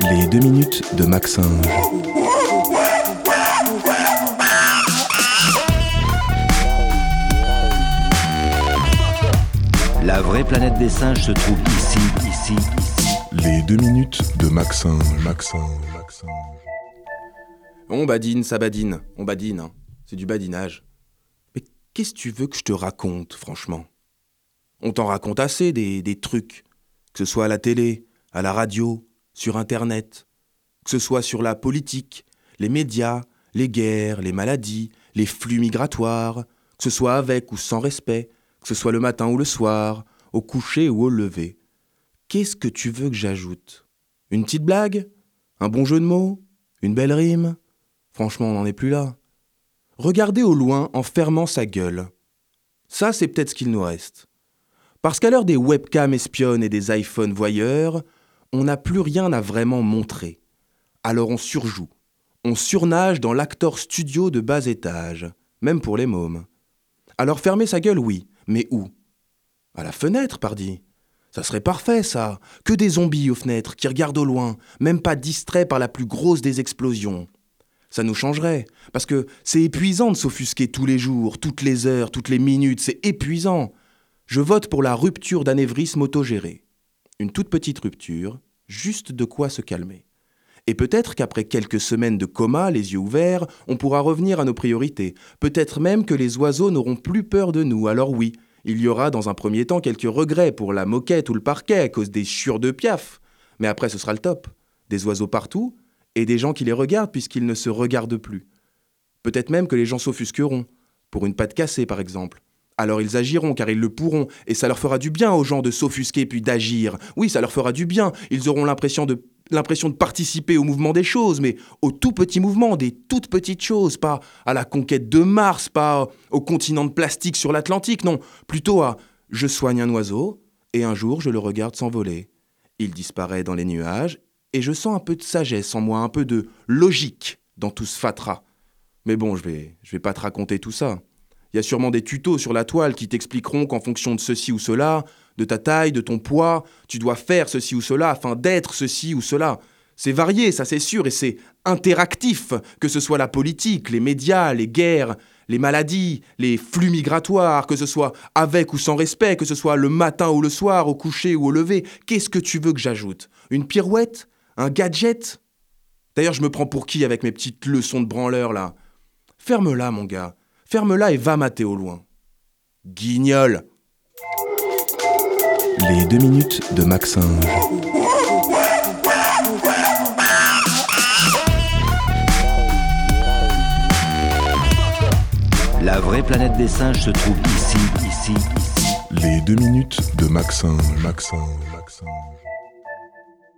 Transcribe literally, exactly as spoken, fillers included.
Les deux minutes de Maxinge. La vraie planète des singes se trouve ici, ici, ici. Les deux minutes de Maxinge, Maxinge, Maxinge. On badine, ça badine, on badine, hein. C'est du badinage. Mais qu'est-ce que tu veux que je te raconte, franchement ? On t'en raconte assez des, des trucs, que ce soit à la télé, à la radio, sur Internet, que ce soit sur la politique, les médias, les guerres, les maladies, les flux migratoires, que ce soit avec ou sans respect, que ce soit le matin ou le soir, au coucher ou au lever. Qu'est-ce que tu veux que j'ajoute ? Une petite blague ? Un bon jeu de mots ? Une belle rime ? Franchement, on n'en est plus là. Regardez au loin en fermant sa gueule. Ça, c'est peut-être ce qu'il nous reste. Parce qu'à l'heure des webcams espionnes et des iPhones voyeurs, on n'a plus rien à vraiment montrer. Alors on surjoue. On surnage dans l'actor studio de bas étage, même pour les mômes. Alors fermer sa gueule, oui, mais où ? À la fenêtre, pardi. Ça serait parfait, ça. Que des zombies aux fenêtres qui regardent au loin, même pas distraits par la plus grosse des explosions. Ça nous changerait, parce que c'est épuisant de s'offusquer tous les jours, toutes les heures, toutes les minutes, c'est épuisant. Je vote pour la rupture d'anévrisme autogérée. Une toute petite rupture, juste de quoi se calmer. Et peut-être qu'après quelques semaines de coma, les yeux ouverts, on pourra revenir à nos priorités. Peut-être même que les oiseaux n'auront plus peur de nous, alors oui, il y aura dans un premier temps quelques regrets pour la moquette ou le parquet à cause des chiures de piaf. Mais après ce sera le top. Des oiseaux partout, et des gens qui les regardent puisqu'ils ne se regardent plus. Peut-être même que les gens s'offusqueront, pour une patte cassée par exemple. Alors ils agiront car ils le pourront, et ça leur fera du bien aux gens de s'offusquer puis d'agir. Oui, ça leur fera du bien, ils auront l'impression de, l'impression de participer au mouvement des choses, mais au tout petit mouvement, des toutes petites choses, pas à la conquête de Mars, pas au continent de plastique sur l'Atlantique, non, plutôt à « je soigne un oiseau, et un jour je le regarde s'envoler. Il disparaît dans les nuages, et je sens un peu de sagesse en moi, un peu de logique dans tout ce fatras. Mais bon, je vais, je vais pas te raconter tout ça. Il y a sûrement des tutos sur la toile qui t'expliqueront qu'en fonction de ceci ou cela, de ta taille, de ton poids, tu dois faire ceci ou cela afin d'être ceci ou cela. C'est varié, ça c'est sûr, et c'est interactif, que ce soit la politique, les médias, les guerres, les maladies, les flux migratoires, que ce soit avec ou sans respect, que ce soit le matin ou le soir, au coucher ou au lever. Qu'est-ce que tu veux que j'ajoute ? Une pirouette ? Un gadget ? D'ailleurs, je me prends pour qui avec mes petites leçons de branleur, là ? Ferme-la, mon gars. Ferme-la et va mater au loin. Guignol. Les deux minutes de Maxinge. La vraie planète des singes se trouve ici, ici, ici. Les deux minutes de Maxinge, Maxinge, Maxinge.